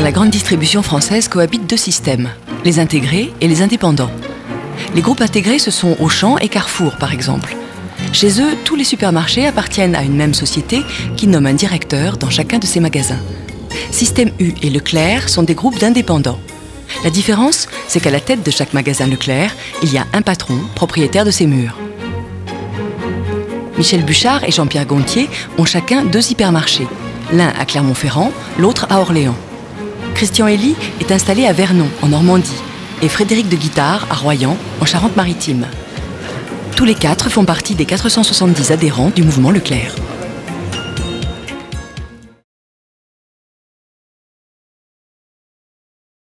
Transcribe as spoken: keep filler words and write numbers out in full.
la grande distribution française cohabitent deux systèmes, les intégrés et les indépendants. Les groupes intégrés, ce sont Auchan et Carrefour, par exemple. Chez eux, tous les supermarchés appartiennent à une même société qui nomme un directeur dans chacun de ses magasins. Système U et Leclerc sont des groupes d'indépendants. La différence, c'est qu'à la tête de chaque magasin Leclerc, il y a un patron, propriétaire de ses murs. Michel Bouchard et Jean-Pierre Gontier ont chacun deux hypermarchés, l'un à Clermont-Ferrand, l'autre à Orléans. Christian Elie est installé à Vernon, en Normandie, et Frédéric de Guittard à Royan, en Charente-Maritime. Tous les quatre font partie des quatre cent soixante-dix adhérents du mouvement Leclerc.